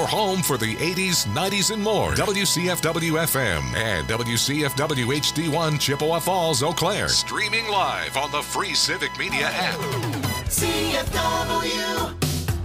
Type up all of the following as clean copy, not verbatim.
your home for the 80s, 90s, and more. WCFW-FM and WCFW HD1 Chippewa Falls, Eau Claire. Streaming live on the free Civic Media app. CFW.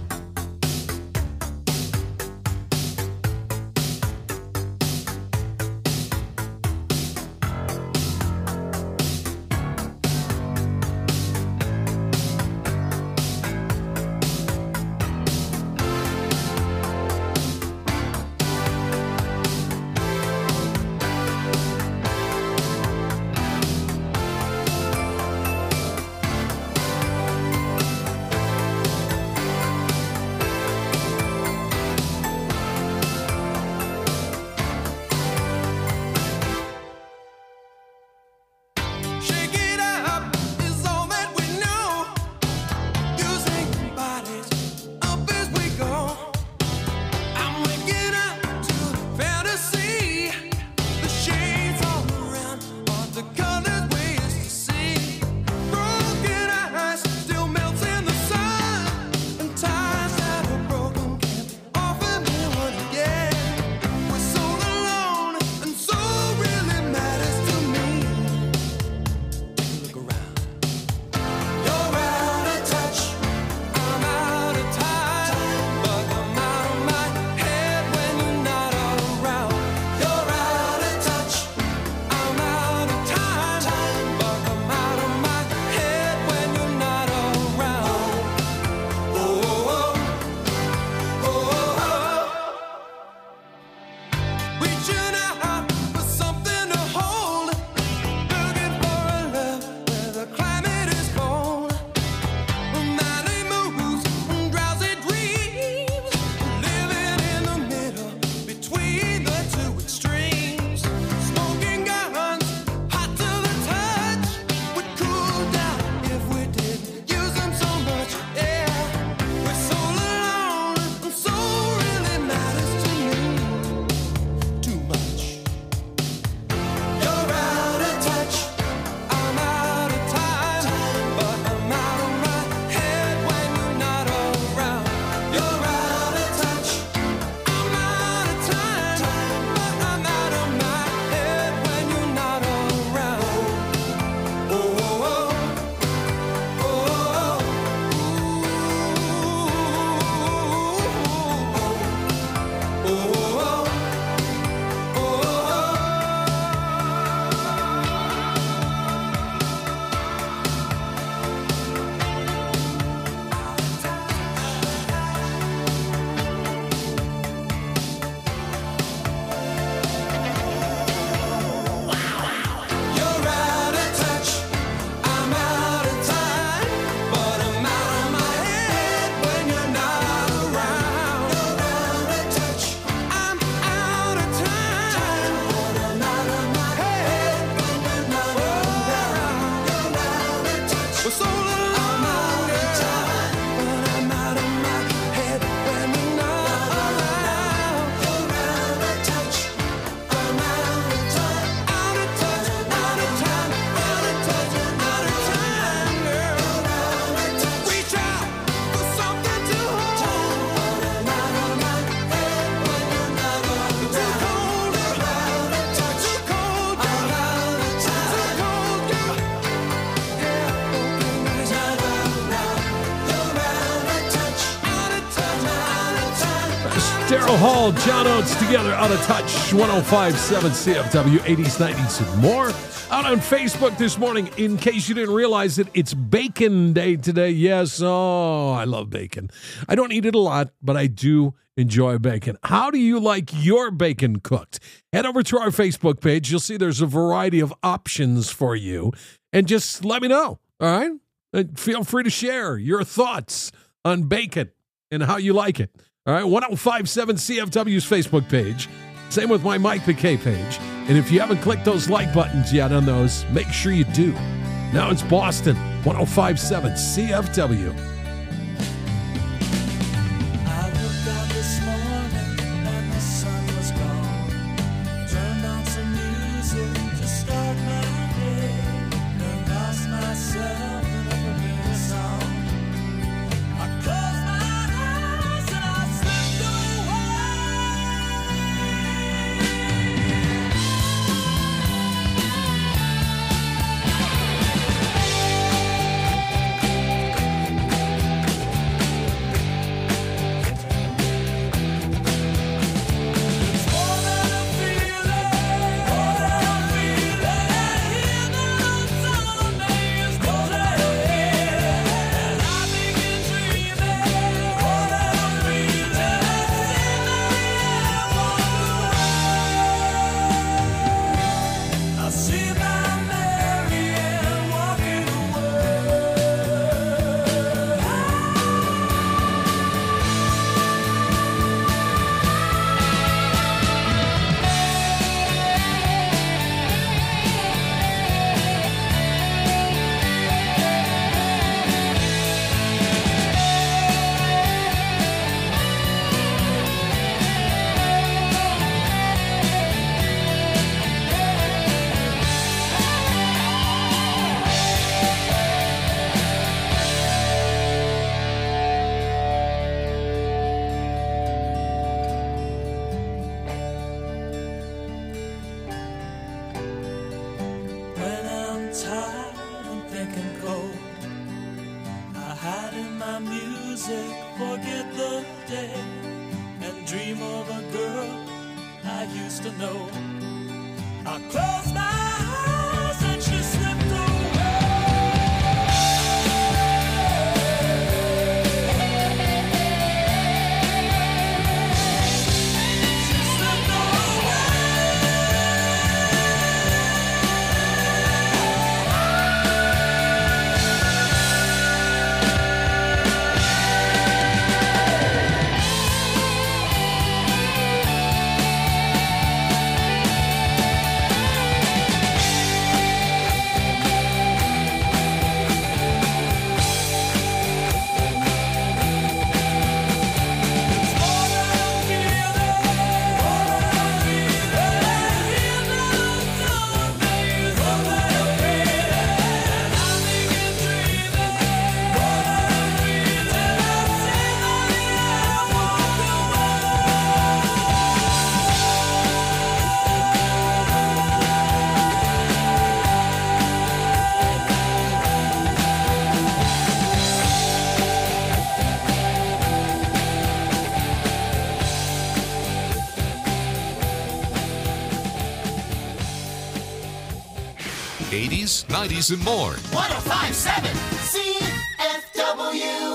Daryl Hall, John Oates together, Out of Touch, 105.7 CFW, 80s, 90s, and more. Out on Facebook this morning, in case you didn't realize it, it's Bacon Day today. Yes, oh, I love bacon. I don't eat it a lot, but I do enjoy bacon. How do you like your bacon cooked? Head over to our Facebook page. You'll see there's a variety of options for you. And just let me know, all right? And feel free to share your thoughts on bacon and how you like it. All right, 105.7 CFW's Facebook page. Same with my Mike McKay page. And if you haven't clicked those like buttons yet on those, make sure you do. Now it's Boston, 105.7 CFW. I close my eyes and I slip away. wants to know. I closed my eyes and she slipped away. She slipped '80s, '90s, and more. 1057 CFW.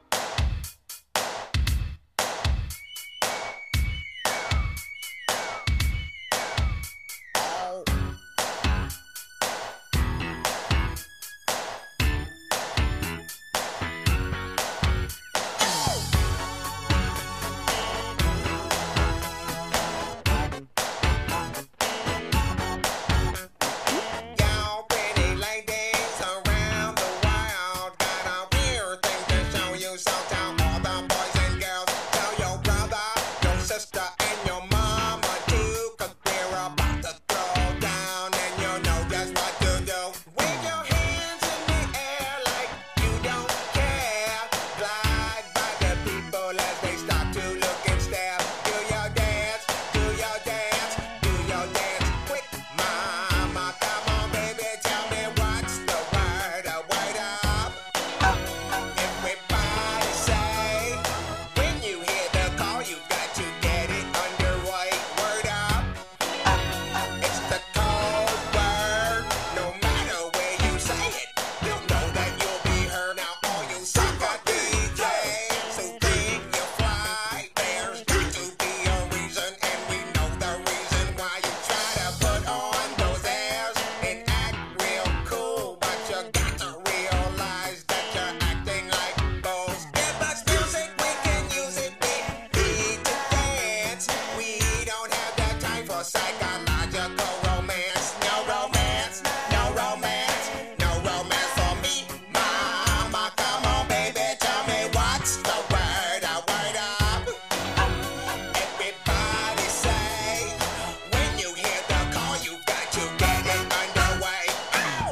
Y'all pretty ladies around the world got a weird thing to show you. So tell all the boys and girls, tell your brother, your sister, and your mama too, 'cause they're about to throw down and you know just what to do. Wave your hands in the air like you don't care. Glide by the people as they stop to look and stare. Do your dance, do your dance, do your dance quick, mama. Come on, baby, tell me what's the word, a word up. Everybody say, when you hear the call, you got to get it underway. Word up. It's the code word. No matter where you say it, you'll know that you'll be heard. Now all you sucker DJs who think you fly, there's got to be a reason, and we know the reason why you try to put on those airs and act real cool, but you got to realize that you're acting like fools. Give us music, we can use it. We need to dance. We don't have the time for psychological romance. No romance, no romance, no romance for me, mama. Come on, baby, tell me what's the word, a word up. Everybody say, when you hear the call, you got to get it underway. Ow!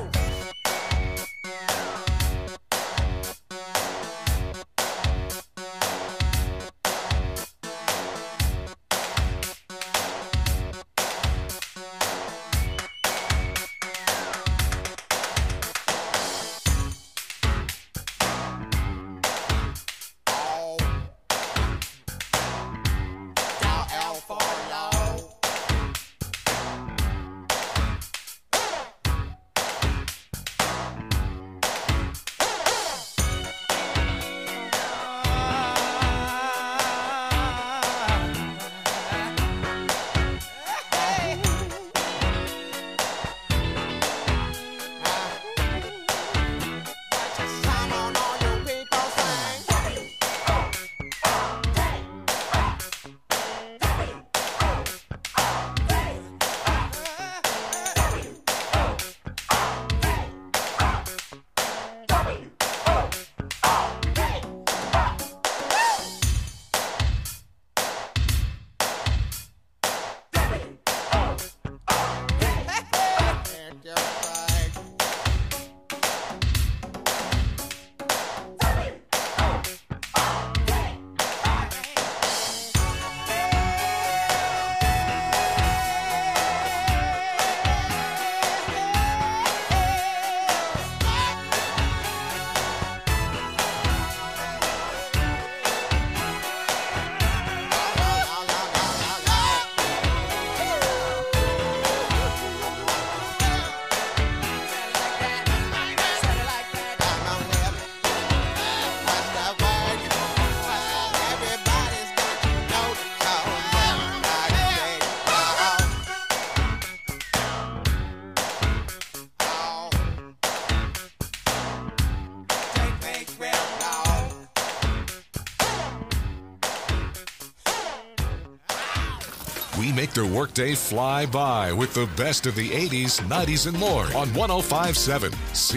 make the workday fly by with the best of the 80s, 90s, and more on 105.7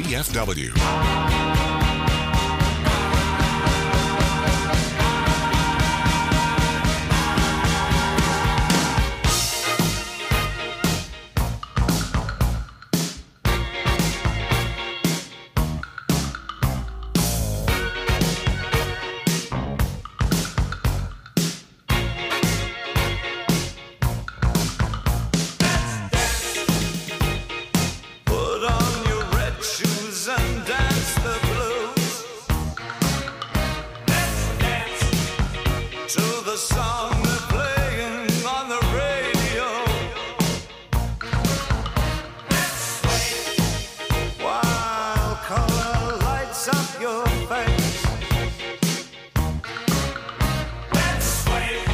CFW. Put on your red shoes and dance the blues. Let's dance to the song they're playing on the radio. Let's sway while color lights up your face. Let's sway,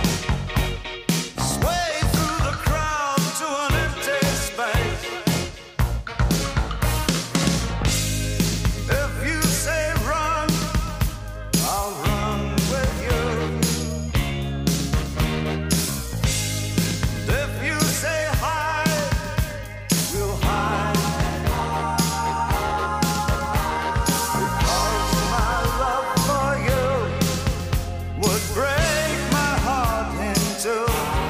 sway through the crowd to an empty space. If you say run, I'll run with you. If you say hide, we'll hide. Because my love for you would break my heart in two.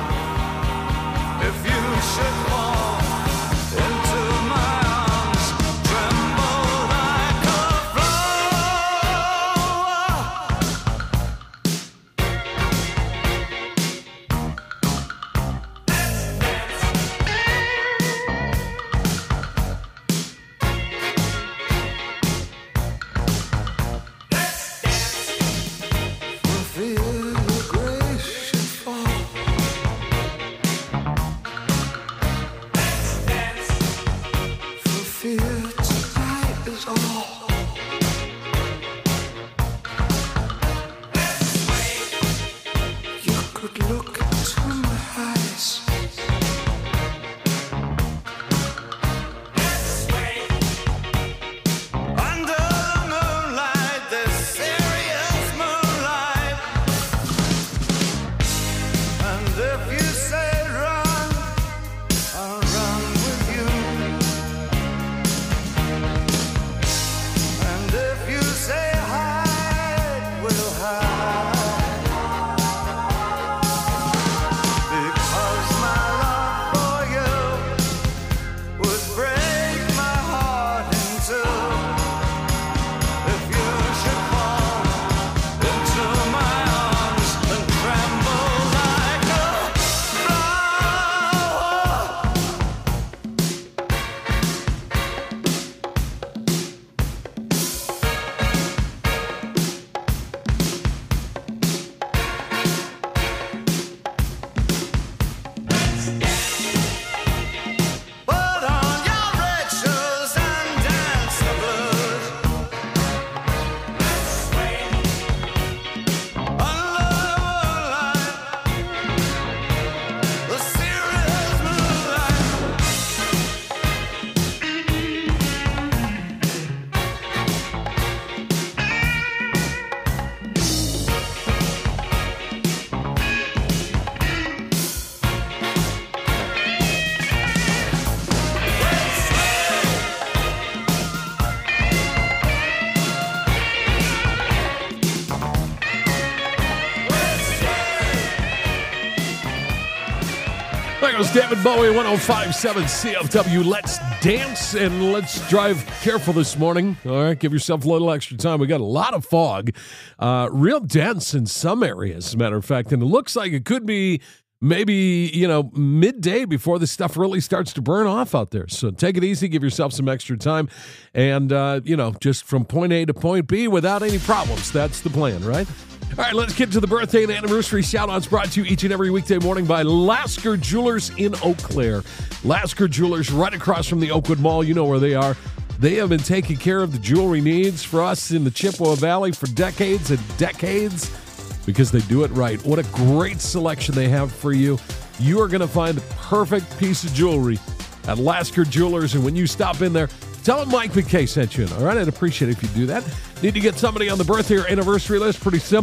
If you should fall into my arms, tremble like a flower. Feel your grace should fall. For fear tonight is all. You could look into my eyes. Under the moonlight, this serious moonlight. And if you say run, I'll run with you. And if you say hide, we'll hide. Because my love for you would break my heart in two. If you should fall into my arms and tremble like a flower. Put on your red shoes and dance the blues. Under the moonlight, the serious moonlight. There goes David Bowie, 105.7 CFW. Let's dance and let's drive careful this morning. All right, give yourself a little extra time. We got a lot of fog, real dense in some areas, as a matter of fact, and it looks like it could be maybe, midday before this stuff really starts to burn off out there. So take it easy, give yourself some extra time, and, just from point A to point B without any problems. That's the plan, right? All right, let's get to the birthday and anniversary shout-outs brought to you each and every weekday morning by Lasker Jewelers in Eau Claire. Lasker Jewelers right across from the Oakwood Mall. You know where they are. They have been taking care of the jewelry needs for us in the Chippewa Valley for decades and decades because they do it right. What a great selection they have for you. You are going to find the perfect piece of jewelry at Lasker Jewelers, and when you stop in there, tell them Mike McKay sent you in, all right? I'd appreciate it if you do that. Need to get somebody on the birthday or anniversary list? Pretty simple.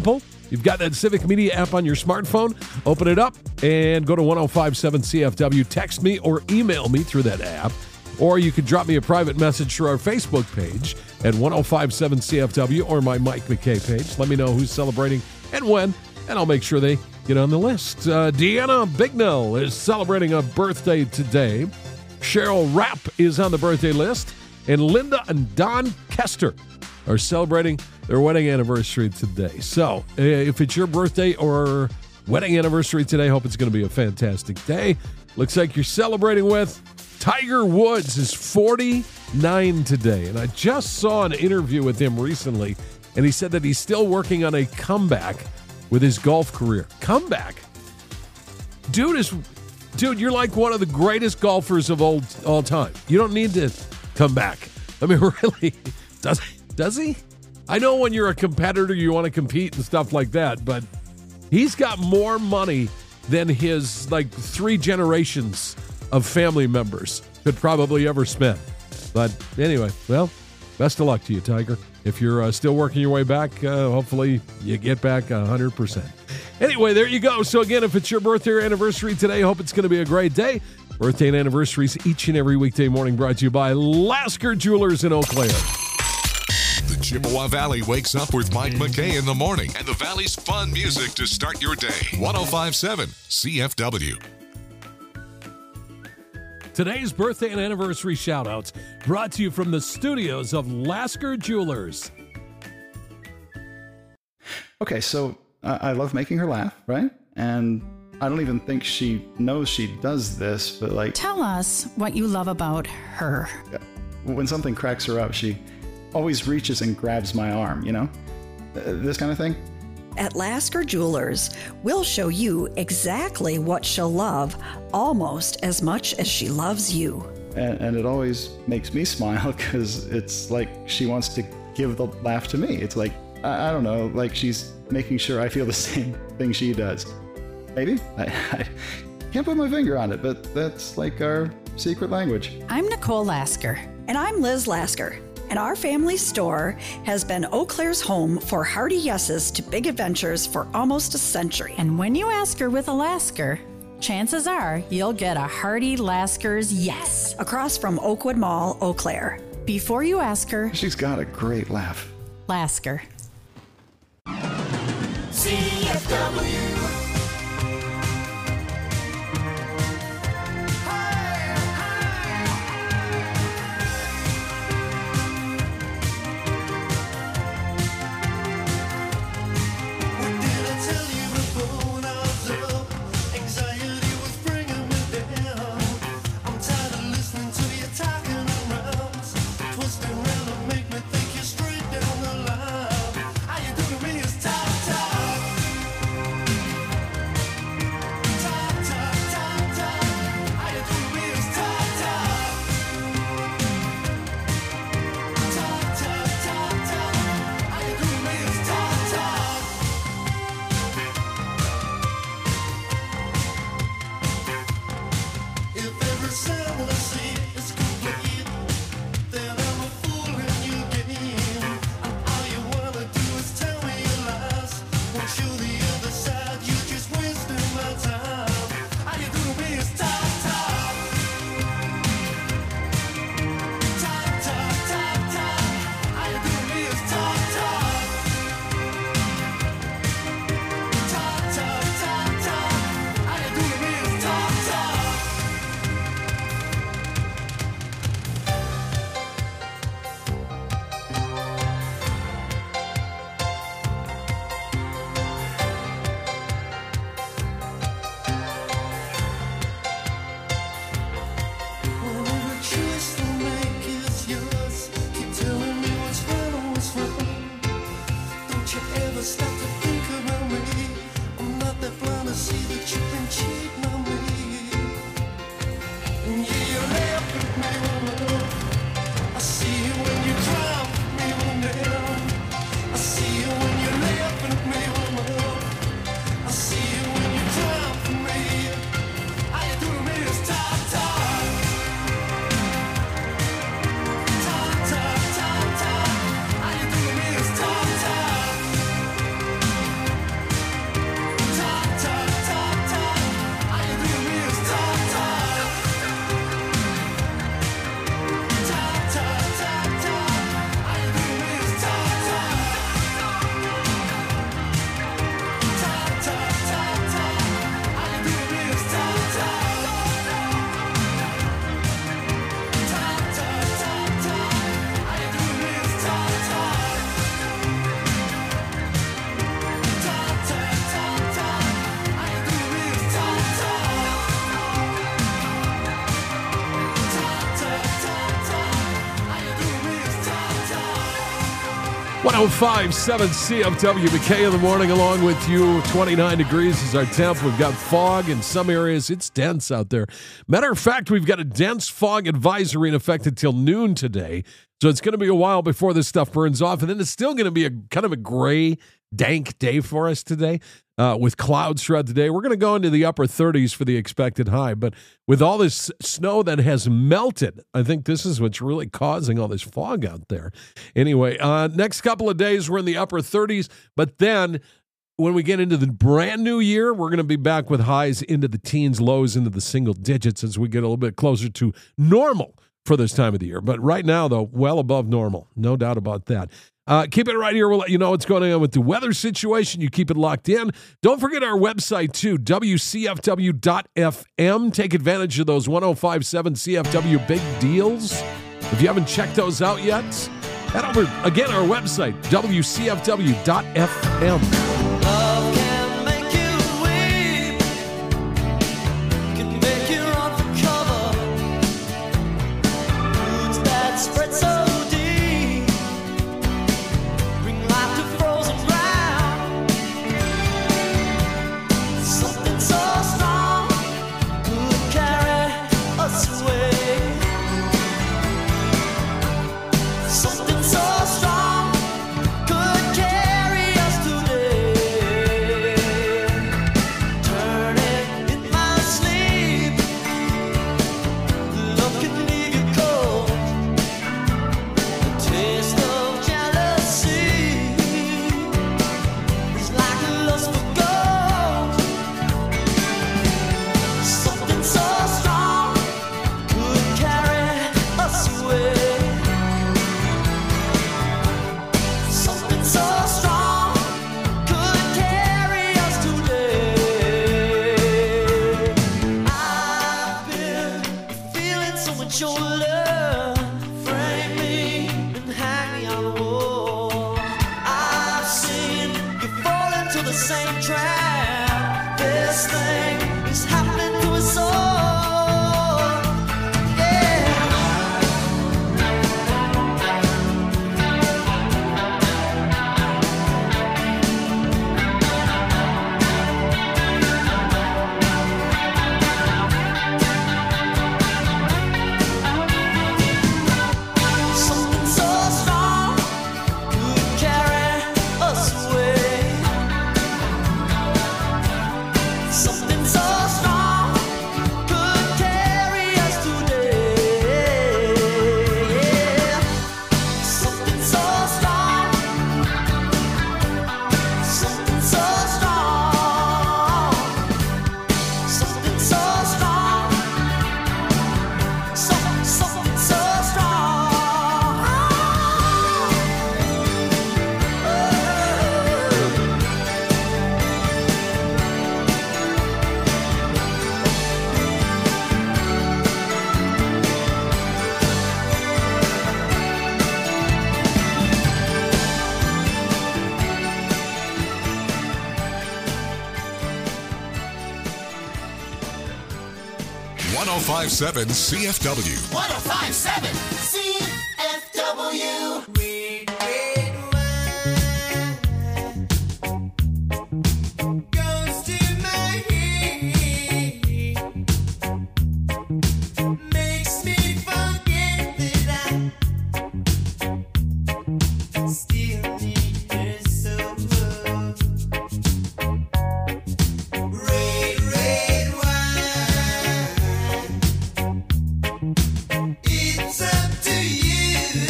You've got that Civic Media app on your smartphone. Open it up and go to 1057CFW. Text me or email me through that app. Or you could drop me a private message through our Facebook page at 1057CFW or my Mike McKay page. Let me know who's celebrating and when, and I'll make sure they get on the list. Deanna Bignell is celebrating a birthday today. Cheryl Rapp is on the birthday list. And Linda and Don Kester are celebrating their wedding anniversary today. So if it's your birthday or wedding anniversary today, hope it's going to be a fantastic day. Looks like you're celebrating with Tiger Woods is 49 today. And I just saw an interview with him recently, and he said that he's still working on a comeback with his golf career. Comeback? Dude, you're like one of the greatest golfers of all time. You don't need to come back. I mean, really, does he? I know when you're a competitor, you want to compete and stuff like that, but he's got more money than his, 3 generations of family members could probably ever spend. But anyway, well, best of luck to you, Tiger. If you're still working your way back, hopefully you get back 100%. Anyway, there you go. So again, if it's your birthday or anniversary today, hope it's going to be a great day. Birthday and anniversaries each and every weekday morning brought to you by Lasker Jewelers in Eau Claire. The Chippewa Valley wakes up with Mike McKay in the morning and the Valley's fun music to start your day. 1057 CFW. Today's birthday and anniversary shout-outs brought to you from the studios of Lasker Jewelers. Okay, so I love making her laugh, right? And I don't even think she knows she does this, but Tell us what you love about her. when something cracks her up, she always reaches and grabs my arm, this kind of thing. At Lasker Jewelers, we'll show you exactly what she'll love almost as much as she loves you. And it always makes me smile because it's like she wants to give the laugh to me. It's like, I don't know, like she's making sure I feel the same thing she does. Maybe? I can't put my finger on it, but that's like our secret language. I'm Nicole Lasker. And I'm Liz Lasker. And our family store has been Eau Claire's home for hearty yeses to big adventures for almost a century. And when you ask her with a Lasker, chances are you'll get a hearty Lasker's yes. Across from Oakwood Mall, Eau Claire. Before you ask her, She's got a great laugh. Lasker. CFW. 105.7 CFW, McKay in the morning along with you. 29 degrees is our temp. We've got fog in some areas. It's dense out there. Matter of fact, we've got a dense fog advisory in effect until noon today. So it's going to be a while before this stuff burns off. And then it's still going to be a kind of a gray, dank day for us today with clouds throughout the day. We're going to go into the upper 30s for the expected high. But with all this snow that has melted, I think this is what's really causing all this fog out there. Anyway, next couple of days, we're in the upper 30s. But then when we get into the brand new year, we're going to be back with highs into the teens, lows into the single digits as we get a little bit closer to normal for this time of the year. But right now, though, well above normal. No doubt about that. Keep it right here. We'll let you know what's going on with the weather situation. You keep it locked in. Don't forget our website, too, WCFW.FM. Take advantage of those 105.7 CFW big deals. If you haven't checked those out yet, head over, again, our website, WCFW.FM. Love can make you weep, can make you run for cover. Roots that spread so deep, bring life to frozen ground. Something so strong could carry us away. Something so strong could carry us today. Turn it in my sleep. Love can leave you cold. The taste of jealousy is like a lust for gold. Something so strong could carry us away. Something so strong could carry us today. I've been feeling so much your love. Frame me and hang me on the wall. I've seen you fall into the same trap. This thing is happening to us all. Yeah. Something so strong could carry us away. Something so strong could carry us today. Something so strong. Something so strong. Something so strong. Something so strong. One 105.7 CFW. 105.7 CFW. Red, red wine goes to my head, makes me forget that I still need her so much. Red, red wine. It's up to you.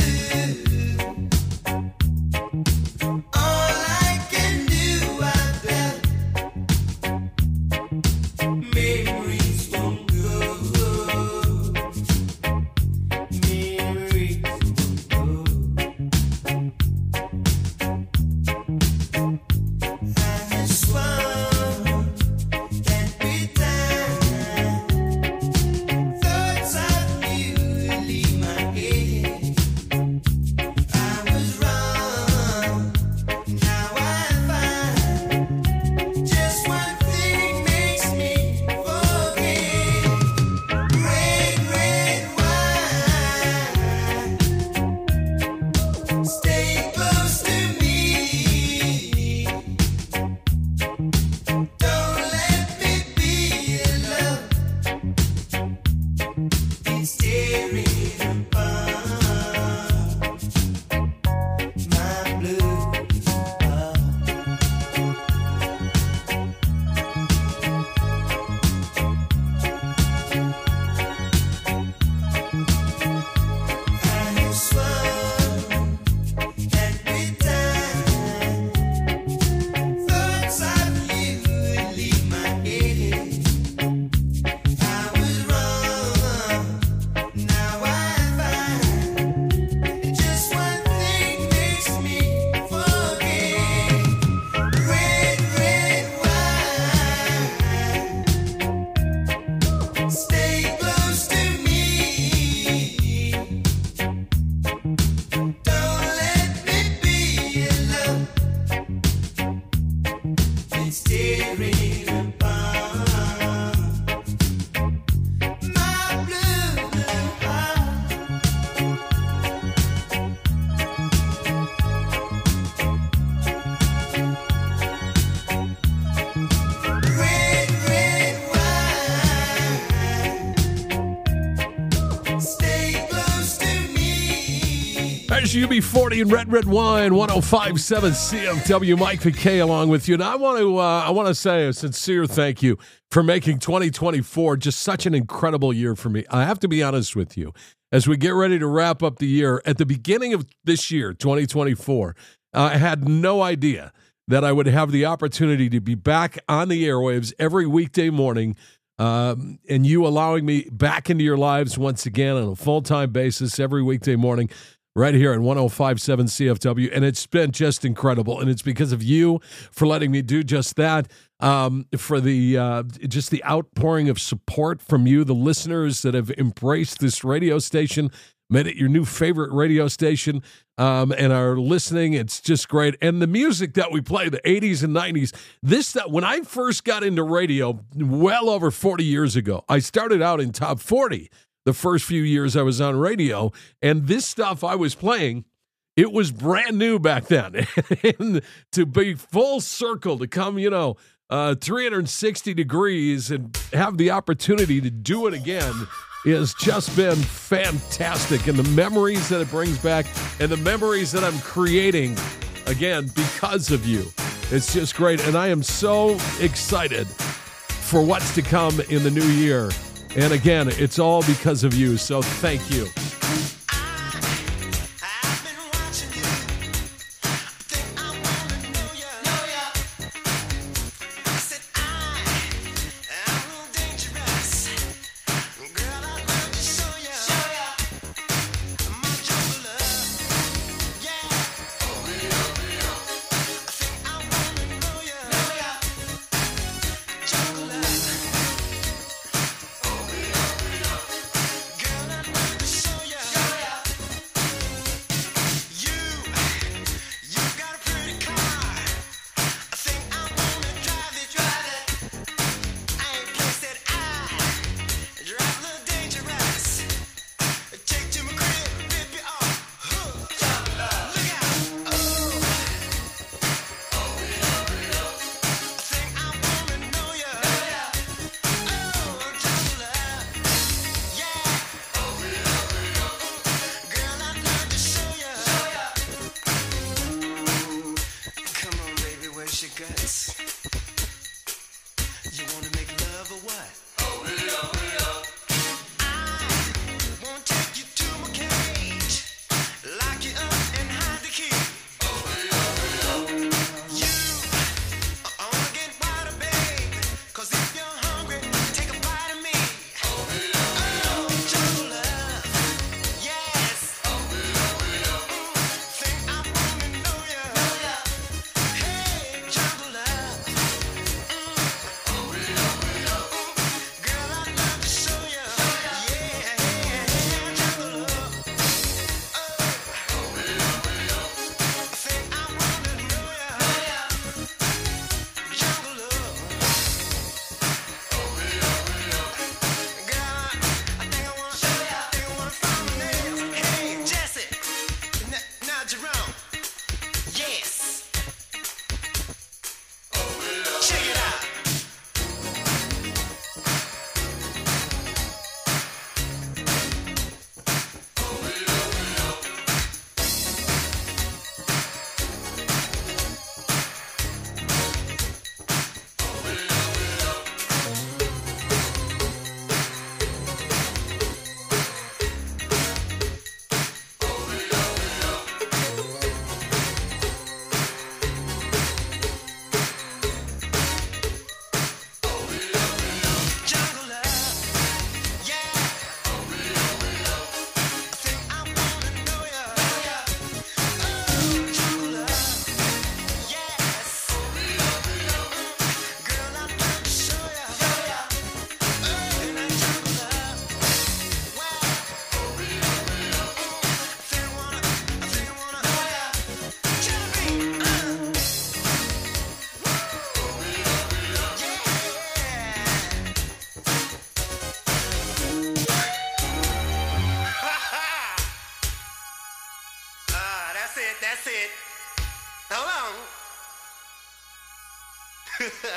UB40 and Red Wine, 105.7 CFW. Mike McKay along with you. And I want to say a sincere thank you for making 2024 just such an incredible year for me. I have to be honest with you. As we get ready to wrap up the year, at the beginning of this year, 2024, I had no idea that I would have the opportunity to be back on the airwaves every weekday morning, and you allowing me back into your lives once again on a full-time basis every weekday morning. Right here at 105.7 CFW, and it's been just incredible, and it's because of you for letting me do just that, for the just the outpouring of support from you, the listeners that have embraced this radio station, made it your new favorite radio station, and are listening. It's just great, and the music that we play, the 80s and 90s, when I first got into radio, well over 40 years ago, I started out in Top 40. The first few years I was on radio, and this stuff I was playing, it was brand new back then. And to be full circle, to come, 360 degrees and have the opportunity to do it again has just been fantastic. And the memories that it brings back and the memories that I'm creating, again, because of you, it's just great. And I am so excited for what's to come in the new year. And again, it's all because of you, so thank you.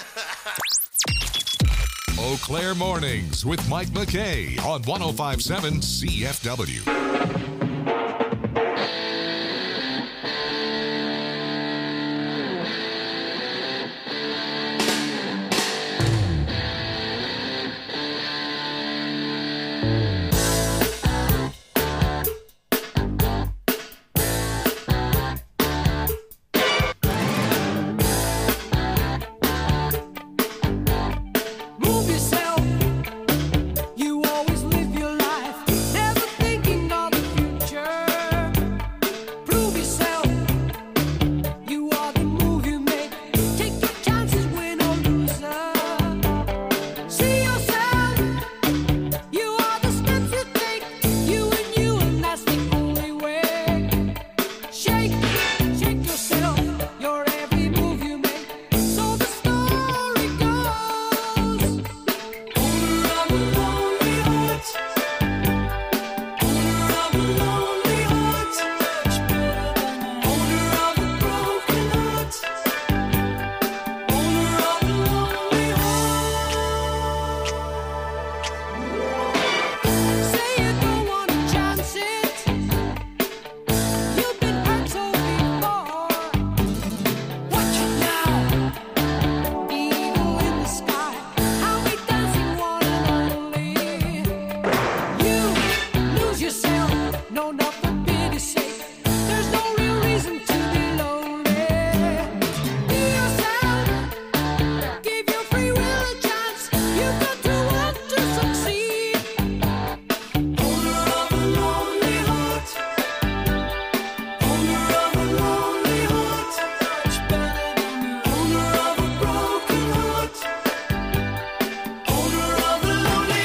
Eau Claire Mornings with Mike McKay on 105.7 CFW. Move yourself. You always live your life, never thinking of the future. Prove yourself. You are the move you make. Take your chances, win or loser. See yourself. You are the steps you take. You, and that's the only way. Shake yourself. Your every move you make. So the story goes. Owner of a lonely heart. Owner of a lonely heart. Owner of a broken heart. Owner of a lonely heart. Say you don't want to chance it. You've been hurt so before. Watch it now. Eagle in the sky. How we dancing one and only. You lose yourself. No, not for pity's sake. There's no real reason to be lonely. Be yourself. Give your free will a chance. You've got to want to succeed. Owner of a lonely heart. Owner of a lonely heart. Owner of a broken heart. Owner of a lonely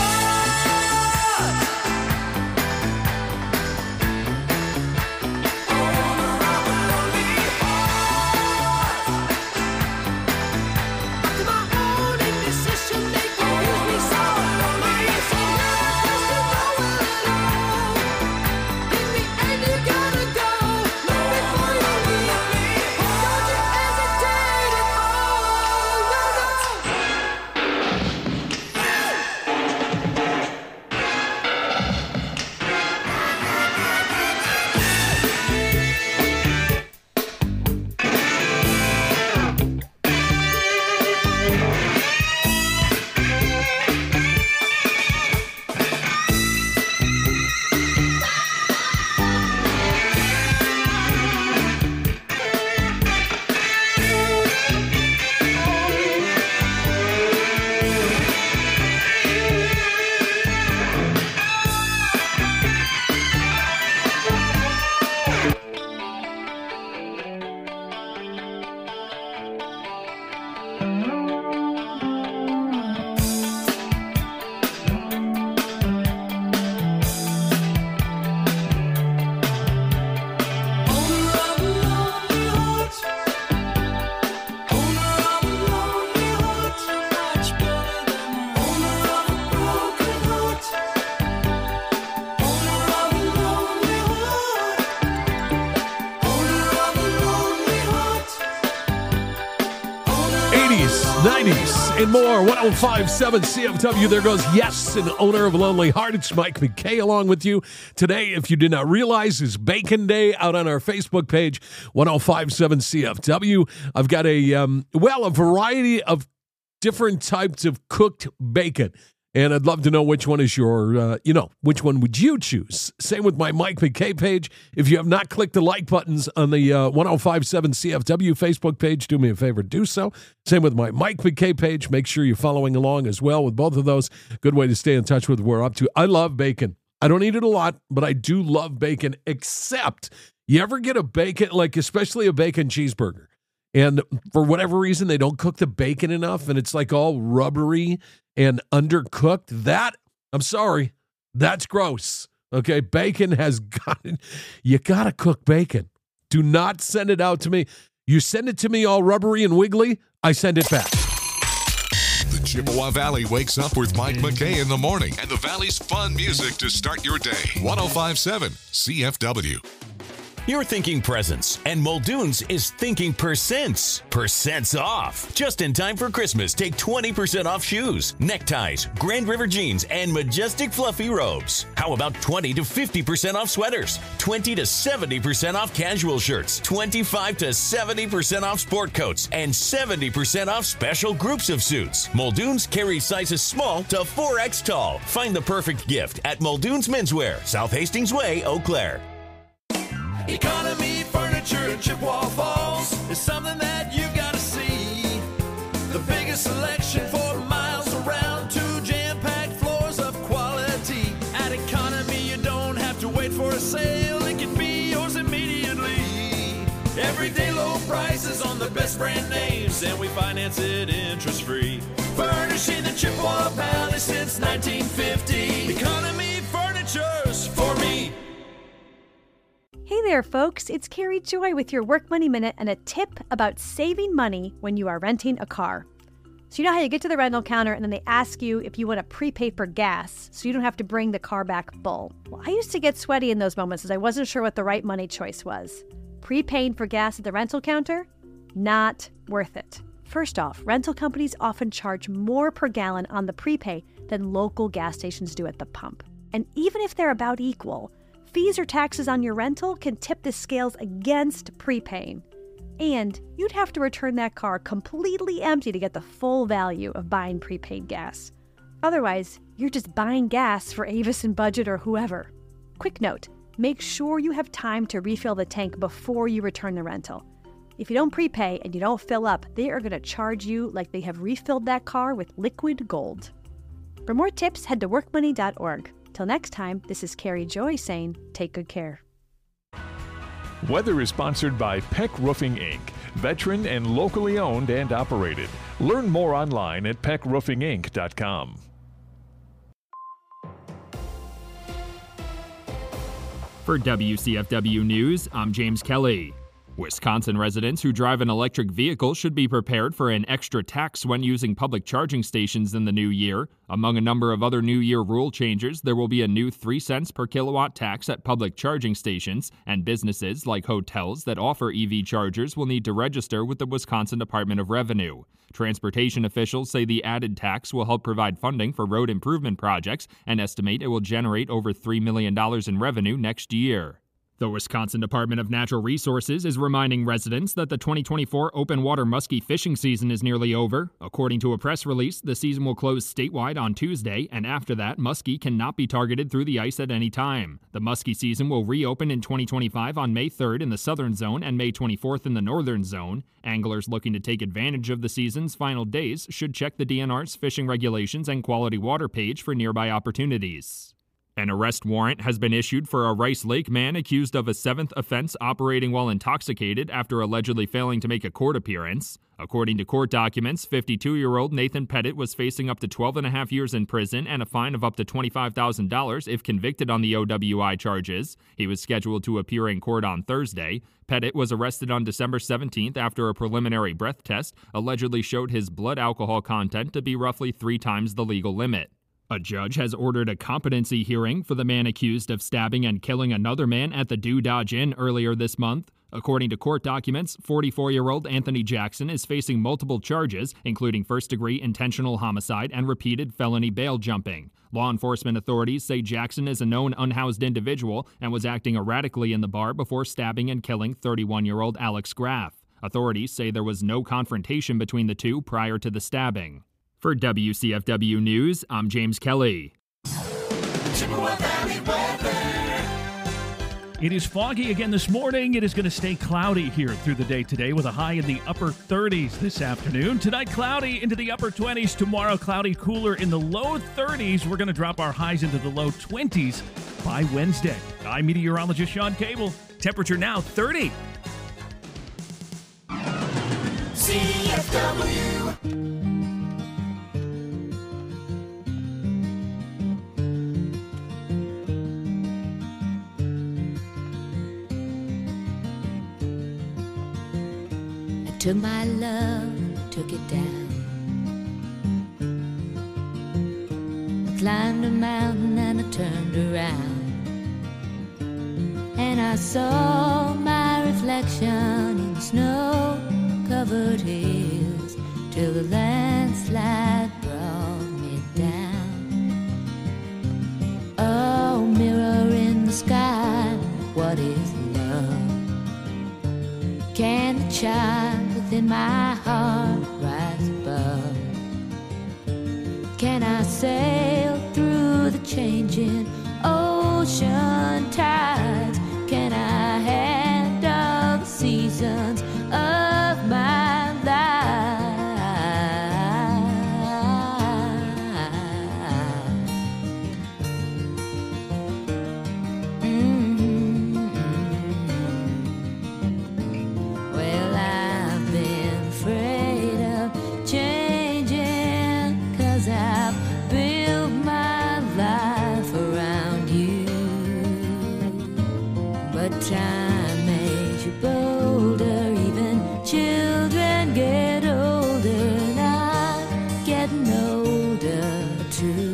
To my own indecision, they confuse me so. My answer never question nowhere at all. In the end, you gotta go. Not before you leave me. Don't you hesitate at all. No, no. Owner of a lonely heart. Owner of a lonely heart. Owner of a broken heart. Owner of a lonely heart. Owner of a lonely heart. 80s, 90s, and more. 105.7 CFW. There goes Yes, an Owner of a Lonely Heart. It's Mike McKay along with you. Today, if you did not realize, is Bacon Day out on our Facebook page, 105.7 CFW. I've got a variety of different types of cooked bacon. And I'd love to know which one is your, which one would you choose? Same with my Mike McKay page. If you have not clicked the like buttons on the 105.7 CFW Facebook page, do me a favor, do so. Same with my Mike McKay page. Make sure you're following along as well with both of those. Good way to stay in touch with what we're up to. I love bacon. I don't eat it a lot, but I do love bacon, except you ever get a bacon, like especially a bacon cheeseburger, and for whatever reason, they don't cook the bacon enough, and it's like all rubbery and undercooked. That, I'm sorry, that's gross. Okay, bacon has you got to cook bacon. Do not send it out to me. You send it to me all rubbery and wiggly, I send it back. The Chippewa Valley wakes up with Mike McKay in the morning and the Valley's fun music to start your day. 105.7 CFW. You're thinking presents, and Muldoon's is thinking percents. Percents off. Just in time for Christmas, take 20% off shoes, neckties, Grand River jeans, and Majestic fluffy robes. How about 20 to 50% off sweaters, 20 to 70% off casual shirts, 25 to 70% off sport coats, and 70% off special groups of suits. Muldoon's carries sizes small to 4X tall. Find the perfect gift at Muldoon's Menswear, South Hastings Way, Eau Claire. Economy Furniture in Chippewa Falls is something that you've got to see. The biggest selection for miles around, 2 jam-packed floors of quality. At Economy, you don't have to wait for a sale. It can be yours immediately. Everyday low prices on the best brand names, and we finance it interest-free. Furnishing the Chippewa Valley since 1950. Economy Furniture's for me. Hey there, folks. It's Carrie Joy with your Work Money Minute and a tip about saving money when you are renting a car. So you know how you get to the rental counter and then they ask you if you want to prepay for gas so you don't have to bring the car back full. Well, I used to get sweaty in those moments as I wasn't sure what the right money choice was. Prepaying for gas at the rental counter? Not worth it. First off, rental companies often charge more per gallon on the prepay than local gas stations do at the pump. And even if they're about equal, fees or taxes on your rental can tip the scales against prepaying. And you'd have to return that car completely empty to get the full value of buying prepaid gas. Otherwise, you're just buying gas for Avis and Budget or whoever. Quick note, make sure you have time to refill the tank before you return the rental. If you don't prepay and you don't fill up, they are going to charge you like they have refilled that car with liquid gold. For more tips, head to workmoney.org. Till next time, this is Carrie Joy saying, take good care. Weather is sponsored by Peck Roofing, Inc., veteran and locally owned and operated. Learn more online at peckroofinginc.com. For WCFW News, I'm James Kelly. Wisconsin residents who drive an electric vehicle should be prepared for an extra tax when using public charging stations in the new year. Among a number of other New Year rule changes, there will be a new 3 cents per kilowatt tax at public charging stations, and businesses like hotels that offer EV chargers will need to register with the Wisconsin Department of Revenue. Transportation officials say the added tax will help provide funding for road improvement projects and estimate it will generate over $3 million in revenue next year. The Wisconsin Department of Natural Resources is reminding residents that the 2024 open water muskie fishing season is nearly over. According to a press release, the season will close statewide on Tuesday, and after that, muskie cannot be targeted through the ice at any time. The muskie season will reopen in 2025 on May 3rd in the southern zone and May 24th in the northern zone. Anglers looking to take advantage of the season's final days should check the DNR's fishing regulations and quality water page for nearby opportunities. An arrest warrant has been issued for a Rice Lake man accused of a 7th offense operating while intoxicated after allegedly failing to make a court appearance. According to court documents, 52-year-old Nathan Pettit was facing up to 12.5 years in prison and a fine of up to $25,000 if convicted on the OWI charges. He was scheduled to appear in court on Thursday. Pettit was arrested on December 17th after a preliminary breath test allegedly showed his blood alcohol content to be roughly 3 times the legal limit. A judge has ordered a competency hearing for the man accused of stabbing and killing another man at the Do Dodge Inn earlier this month. According to court documents, 44-year-old Anthony Jackson is facing multiple charges, including first-degree intentional homicide and repeated felony bail jumping. Law enforcement authorities say Jackson is a known unhoused individual and was acting erratically in the bar before stabbing and killing 31-year-old Alex Graff. Authorities say there was no confrontation between the two prior to the stabbing. For WCFW News, I'm James Kelly. Chippewa Valley weather. It is foggy again this morning. It is going to stay cloudy here through the day today with a high in the upper 30s this afternoon. Tonight, cloudy into the upper 20s. Tomorrow, cloudy, cooler in the low 30s. We're going to drop our highs into the low 20s by Wednesday. I'm meteorologist Sean Cable. Temperature now 30. CFW. Took my love, took it down. I climbed a mountain and I turned around, and I saw reflection in snow-covered hills till the landslide brought me down. Oh, mirror in the sky, what is love? Can the child within my heart rise above? Can I sail through the changing ocean tides? Can I handle the seasons of my life? Well, I've been afraid of changing, 'cause I've built my life around you. But time makes you bolder, even children get older, and I'm getting older too.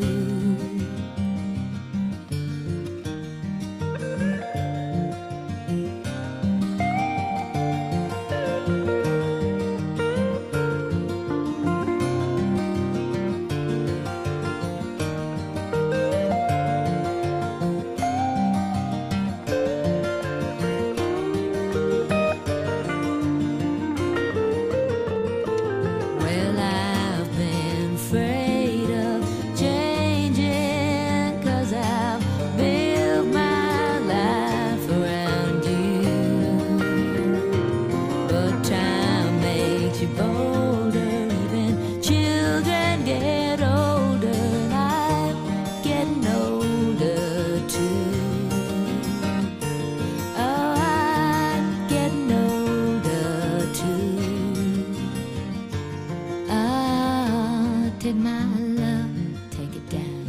Well, I've been afraid of changing, 'cause I've built my life around you. But time makes you bolder, even children get older, and I'm getting older too. Oh, I'm getting older too. Take my love, take it down.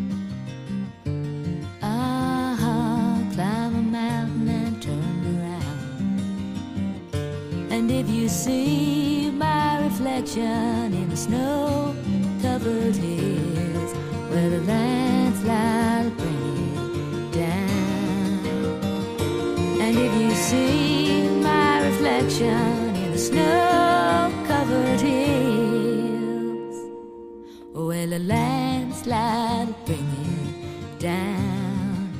Climb a mountain and turn around. And if you see my reflection in the snow-covered hills, where the landslide will bring it down. And if you see my reflection in the snow-covered hills, well, a landslide will bring it down.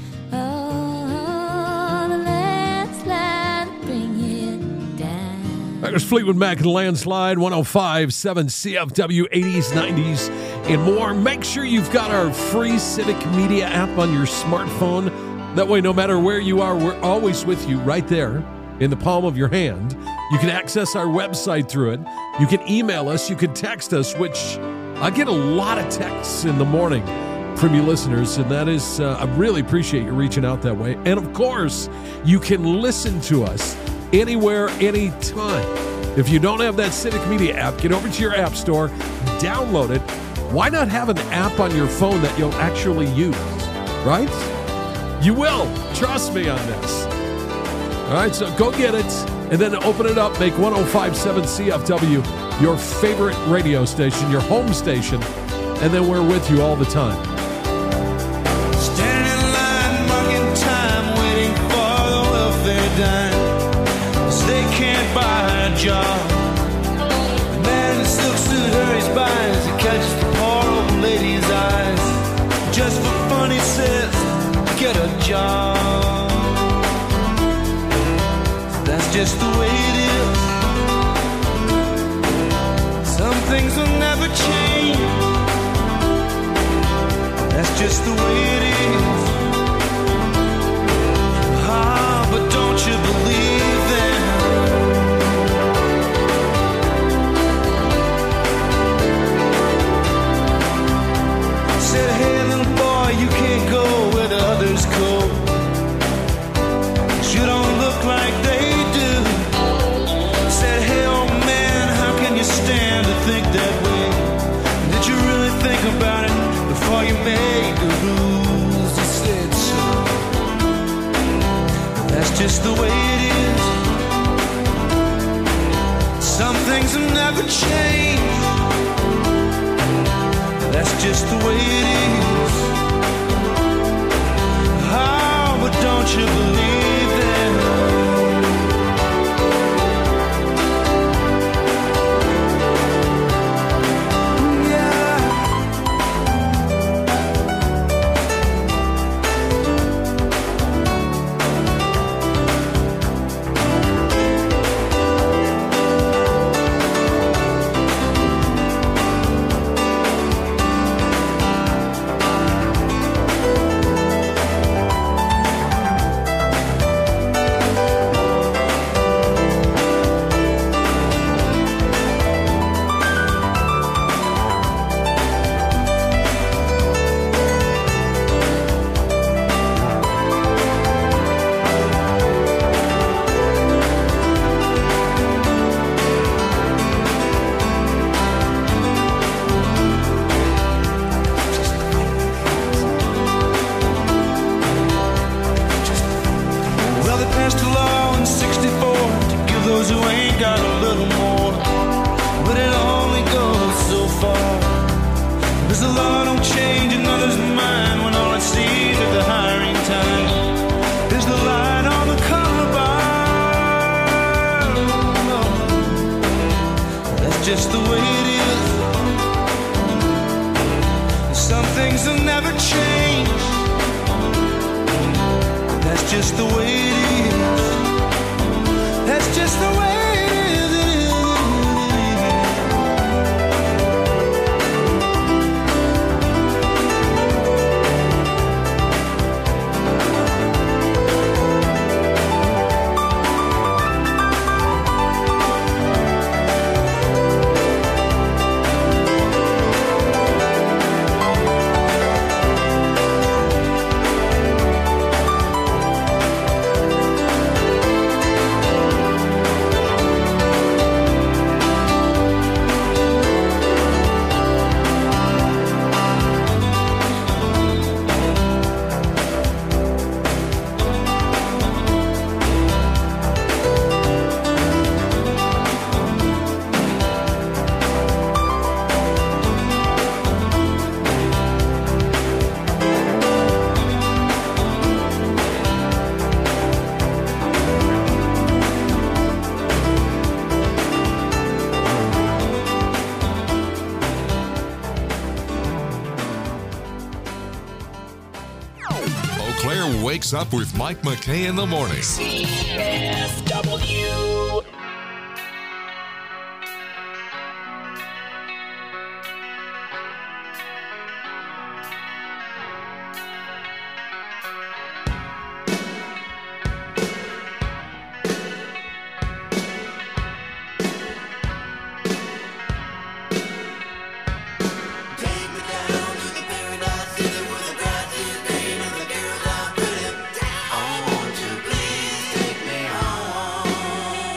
Oh, the landslide will bring it down. There's Fleetwood Mac and Landslide, 105.7 CFW, 80s, 90s, and more. Make sure you've got our free Civic Media app on your smartphone. That way, no matter where you are, we're always with you right there in the palm of your hand. You can access our website through it. You can email us. You can text us, which I get a lot of texts in the morning from you listeners, and that is, I really appreciate you reaching out that way. And of course, you can listen to us anywhere, anytime. If you don't have that Civic Media app, get over to your app store, download it. Why not have an app on your phone that you'll actually use, right? You will. Trust me on this. All right, so go get it, and then open it up. Make 105.7 CFW your favorite radio station, your home station, and then we're with you all the time. Standing in line, marking time, waiting for the welfare dime, 'cause they can't buy a job. The man in the silk suit hurries by as he catches the poor old lady's eyes. Just for fun, he says, get a job. That's just the way it is. Some things will never change. That's just the way it is. But don't you believe them? Said, hey little boy, you can't go where the others go. You don't look like they do. Said, hey old man, how can you stand to think that way? Did you really think about it before you made the rules? He said so. That's just the way it is. Some things will never change. That's just the way it is. Oh, but don't you believe them? That's just the way it is. That's just the way it is. Eau Claire wakes up with Mike McKay in the morning. CFW. Take me home.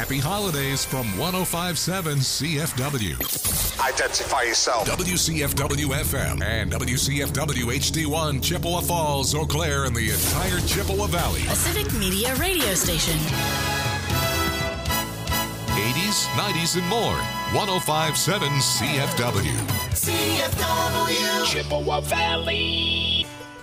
Happy holidays from 105.7 CFW. Identify yourself. WCFW FM and WCFW HD1 Chippewa Falls, Eau Claire, and the entire Chippewa Valley. A Civic Media radio station. 80s, 90s, and more. 105.7 CFW. CFW. Chippewa Valley.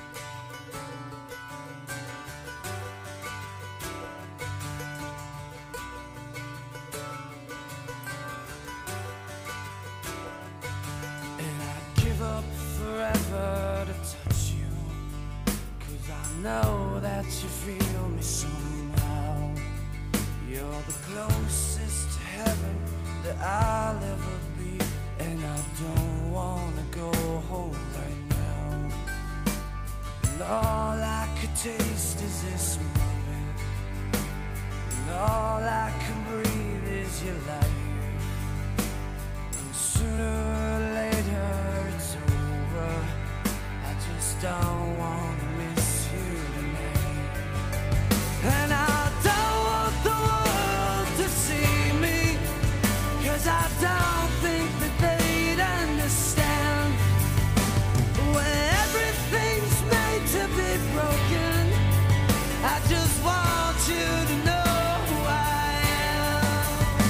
And I'd give up forever to touch you, 'cause I know that you feel me somehow. You're the closest to heaven that I'll ever be, and I don't wanna go home right now. And all I could taste is this moment, and all I can breathe is your life. And sooner or later it's over. I just don't wanna miss you tonight. And I don't want the world to see me, 'cause I don't think that they'd understand. When everything's made to be broken, I just want you to know who I am.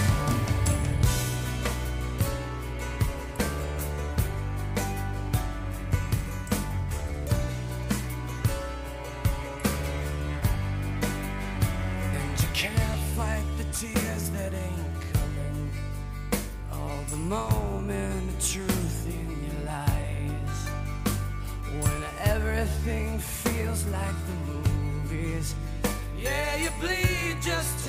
And you can't fight the tears that ain't coming, all the moment of truth in your lies. When everything feels like the movies, yeah, you bleed just